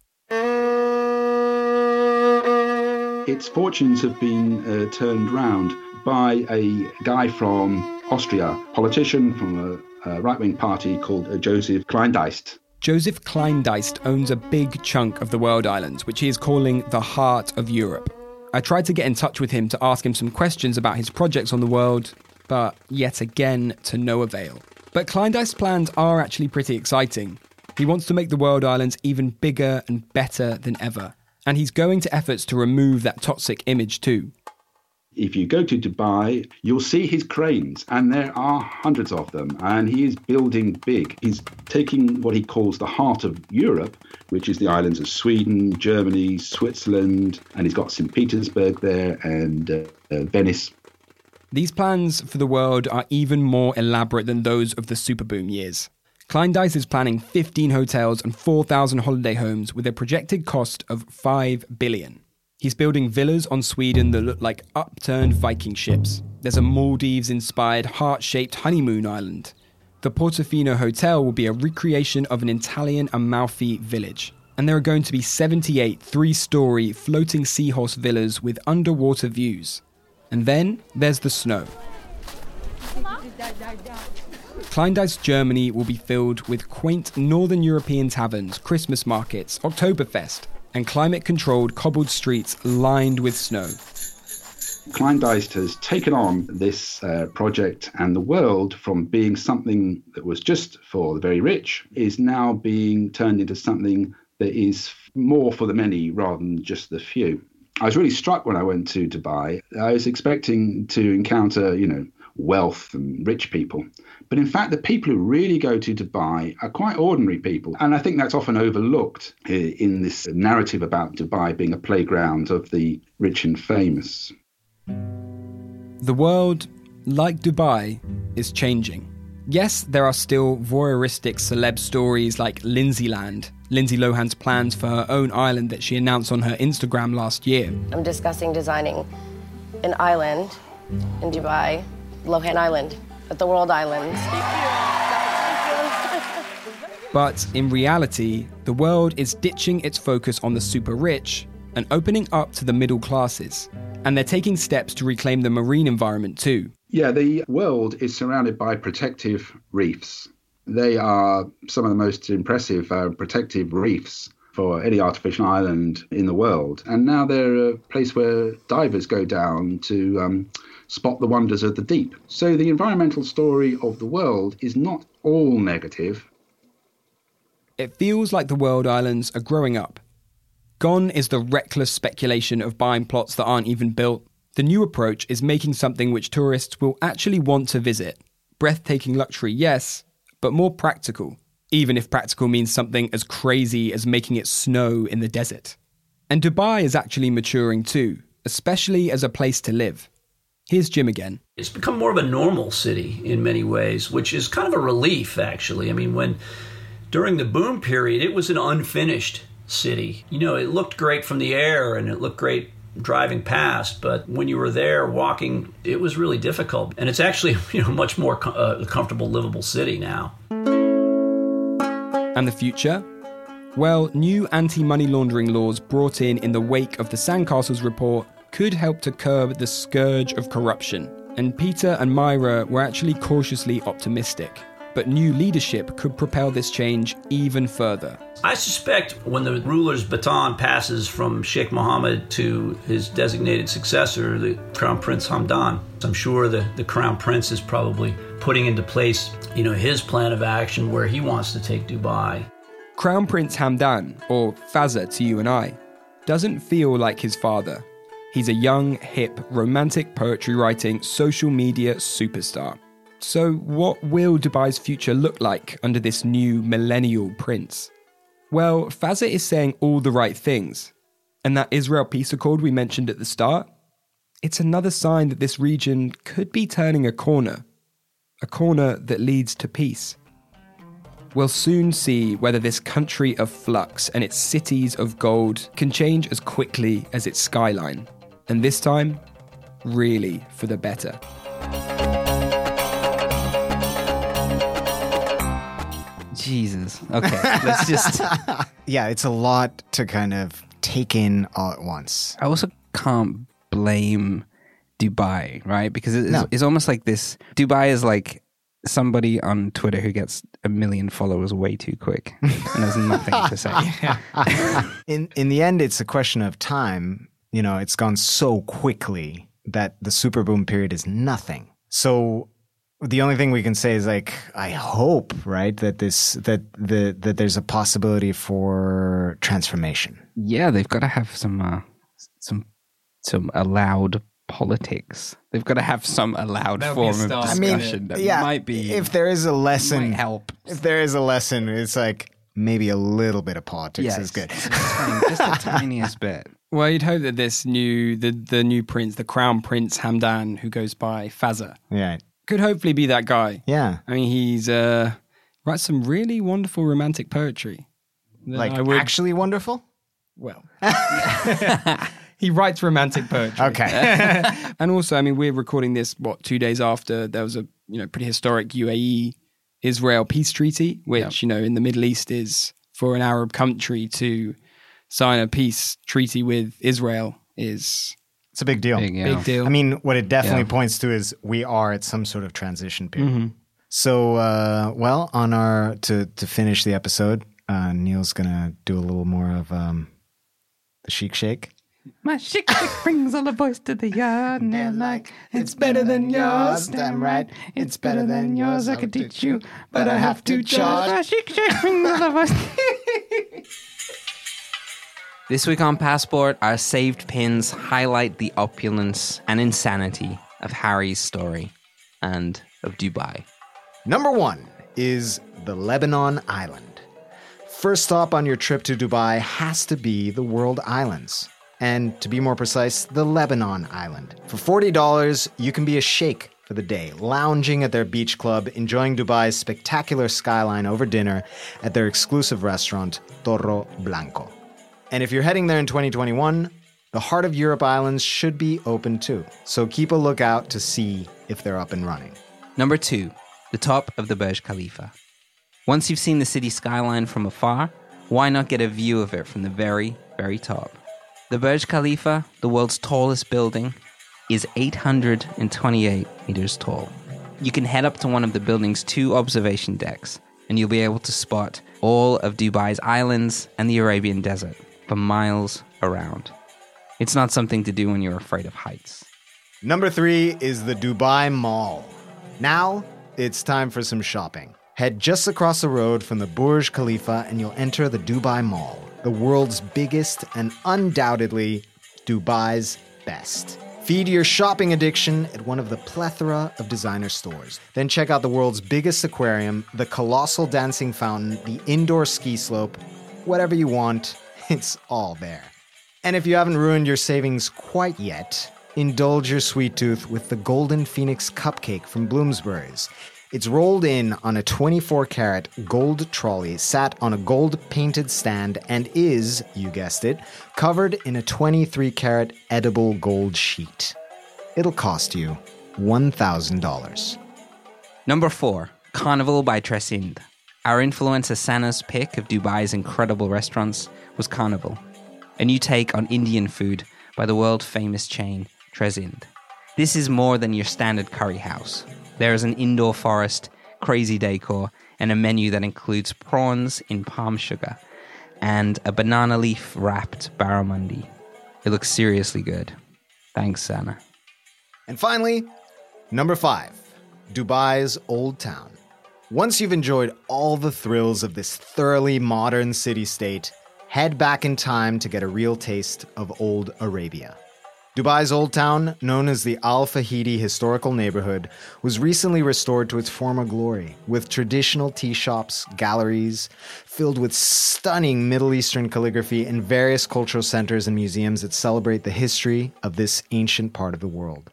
Its fortunes have been turned round by a guy from Austria, politician from a right-wing party called Joseph Kleindienst. Joseph Kleindienst owns a big chunk of the World Islands, which he is calling the heart of Europe. I tried to get in touch with him to ask him some questions about his projects on the world, but yet again to no avail. But Kleindienst's plans are actually pretty exciting. He wants to make the World Islands even bigger and better than ever. And he's going to efforts to remove that toxic image too. If you go to Dubai, you'll see his cranes, and there are hundreds of them, and he is building big. He's taking what he calls the heart of Europe, which is the islands of Sweden, Germany, Switzerland, and he's got St. Petersburg there and Venice. These plans for the world are even more elaborate than those of the superboom years. Kleindienst is planning 15 hotels and 4,000 holiday homes with a projected cost of $5 billion. He's building villas on Sweden that look like upturned Viking ships. There's a Maldives-inspired heart-shaped honeymoon island. The Portofino Hotel will be a recreation of an Italian Amalfi village. And there are going to be 78 three-story floating seahorse villas with underwater views. And then there's the snow. Kleindienst, Germany will be filled with quaint Northern European taverns, Christmas markets, Oktoberfest, and climate-controlled cobbled streets lined with snow. Kleindienst has taken on this project, and the world, from being something that was just for the very rich, is now being turned into something that is more for the many rather than just the few. I was really struck when I went to Dubai. I was expecting to encounter, wealth and rich people. But in fact, the people who really go to Dubai are quite ordinary people. And I think that's often overlooked in this narrative about Dubai being a playground of the rich and famous. The world, like Dubai, is changing. Yes, there are still voyeuristic celeb stories like Lindsayland, Lindsay Lohan's plans for her own island that she announced on her Instagram last year. I'm discussing designing an island in Dubai, Lohan Island, at the World Islands. But in reality, the world is ditching its focus on the super rich and opening up to the middle classes. And they're taking steps to reclaim the marine environment too. Yeah, the world is surrounded by protective reefs. They are some of the most impressive protective reefs for any artificial island in the world. And now they're a place where divers go down to spot the wonders of the deep. So the environmental story of the world is not all negative. It feels like the world islands are growing up. Gone is the reckless speculation of buying plots that aren't even built. The new approach is making something which tourists will actually want to visit. Breathtaking luxury, yes, but more practical, even if practical means something as crazy as making it snow in the desert. And Dubai is actually maturing too, especially as a place to live. Here's Jim again. It's become more of a normal city in many ways, which is kind of a relief, actually. I mean, during the boom period, it was an unfinished city. It looked great from the air and it looked great driving past, but when you were there walking, it was really difficult. And it's actually, much more comfortable, livable city now. And the future? Well, new anti-money laundering laws brought in the wake of the Sandcastles report could help to curb the scourge of corruption. And Peter and Myra were actually cautiously optimistic. But new leadership could propel this change even further. I suspect when the ruler's baton passes from Sheikh Mohammed to his designated successor, the Crown Prince Hamdan, I'm sure the Crown Prince is probably putting into place, his plan of action where he wants to take Dubai. Crown Prince Hamdan, or Fazza to you and I, doesn't feel like his father. He's a young, hip, romantic poetry-writing social media superstar. So what will Dubai's future look like under this new millennial prince? Well, Fazza is saying all the right things. And that Israel peace accord we mentioned at the start, it's another sign that this region could be turning a corner that leads to peace. We'll soon see whether this country of flux and its cities of gold can change as quickly as its skyline. And this time, really for the better. Jesus. Okay, let's just... Yeah, it's a lot to kind of take in all at once. I also can't blame Dubai, right? Because it's almost like this... Dubai is like somebody on Twitter who gets 1 million followers way too quick and has nothing to say. In the end, it's a question of time. It's gone so quickly that the super boom period is nothing. So the only thing we can say is I hope, right, that that there's a possibility for transformation. Yeah, they've got to have some allowed politics. They've got to have some allowed form of discussion. Might be. If there is a lesson, might help. If there is a lesson, it's maybe a little bit of politics is good. Just the tiniest bit. Well, you'd hope that this new prince, the Crown Prince Hamdan, who goes by Fazza, could hopefully be that guy. Yeah. I mean, he's writes some really wonderful romantic poetry. Actually wonderful? Well, He writes romantic poetry. Okay. And also, I mean, we're recording this, 2 days after there was a pretty historic UAE-Israel peace treaty, which, in the Middle East is for an Arab country to sign a peace treaty with Israel is... It's a big deal. Big deal. I mean, what it definitely points to is we are at some sort of transition period. Mm-hmm. So, to finish the episode, Neil's going to do a little more of the Chic Shake. My chic brings all the boys to the yard, and they're like, it's better than yours, damn right. It's better than yours, I could teach you, but I have to charge. My chic brings all the boys. This week on Passport, our saved pins highlight the opulence and insanity of Harry's story and of Dubai. Number 1 is the Lebanon Island. First stop on your trip to Dubai has to be the World Islands. And to be more precise, the Lebanon Island. For $40, you can be a sheikh for the day, lounging at their beach club, enjoying Dubai's spectacular skyline over dinner at their exclusive restaurant, Torro Blanco. And if you're heading there in 2021, the Heart of Europe Islands should be open too. So keep a lookout to see if they're up and running. Number 2, the top of the Burj Khalifa. Once you've seen the city skyline from afar, why not get a view of it from the very, very top? The Burj Khalifa, the world's tallest building, is 828 meters tall. You can head up to one of the building's 2 observation decks, and you'll be able to spot all of Dubai's islands and the Arabian Desert for miles around. It's not something to do when you're afraid of heights. Number 3 is the Dubai Mall. Now, it's time for some shopping. Head just across the road from the Burj Khalifa and you'll enter the Dubai Mall, the world's biggest and undoubtedly Dubai's best. Feed your shopping addiction at one of the plethora of designer stores. Then check out the world's biggest aquarium, the colossal dancing fountain, the indoor ski slope. Whatever you want, it's all there. And if you haven't ruined your savings quite yet, indulge your sweet tooth with the Golden Phoenix Cupcake from Bloomsbury's. It's rolled in on a 24-karat gold trolley, sat on a gold-painted stand, and is, you guessed it, covered in a 23-karat edible gold sheet. It'll cost you $1,000. Number 4, Carnival by Tresinde. Our influencer Sana's pick of Dubai's incredible restaurants was Carnival, a new take on Indian food by the world-famous chain Tresinde. This is more than your standard curry house. There is an indoor forest, crazy decor, and a menu that includes prawns in palm sugar and a banana leaf-wrapped barramundi. It looks seriously good. Thanks, Sana. And finally, number 5, Dubai's Old Town. Once you've enjoyed all the thrills of this thoroughly modern city-state, head back in time to get a real taste of old Arabia. Dubai's Old Town, known as the Al Fahidi Historical Neighborhood, was recently restored to its former glory, with traditional tea shops, galleries, filled with stunning Middle Eastern calligraphy and various cultural centers and museums that celebrate the history of this ancient part of the world.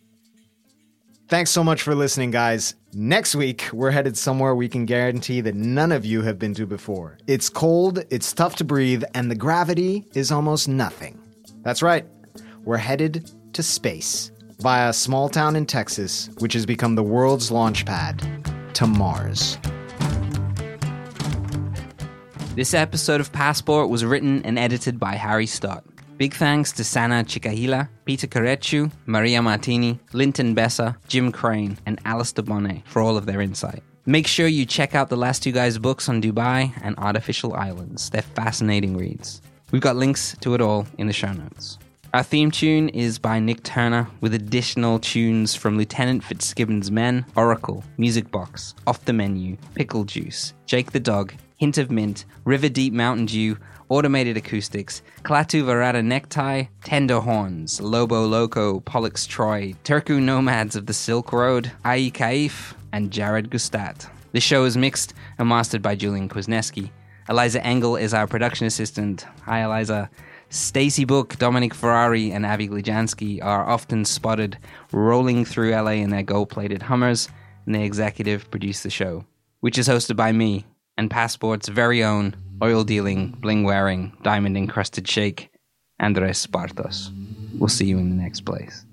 Thanks so much for listening, guys. Next week, we're headed somewhere we can guarantee that none of you have been to before. It's cold, it's tough to breathe, and the gravity is almost nothing. That's right. We're headed to space via a small town in Texas, which has become the world's launch pad to Mars. This episode of Passport was written and edited by Harry Stott. Big thanks to Sana Chikahila, Peter Carecciu, Maria Martini, Linton Bessa, Jim Crane, and Alistair Bonnet for all of their insight. Make sure you check out the last 2 guys' books on Dubai and artificial islands. They're fascinating reads. We've got links to it all in the show notes. Our theme tune is by Nick Turner, with additional tunes from Lieutenant Fitzgibbon's Men, Oracle, Music Box, Off the Menu, Pickle Juice, Jake the Dog, Hint of Mint, River Deep Mountain Dew, Automated Acoustics, Klaatu Varada Necktie, Tender Horns, Lobo Loco, Pollux Troy, Turku Nomads of the Silk Road, Ai Kaif, and Jared Gustat. The show is mixed and mastered by Julian Kwasniewski. Eliza Engel is our production assistant. Hi, Eliza. Stacey Book, Dominic Ferrari, and Avi Glijansky are often spotted rolling through LA in their gold-plated Hummers, and they executive produce the show, which is hosted by me and Passport's very own oil-dealing, bling-wearing, diamond-encrusted sheikh, Andres Bartos. We'll see you in the next place.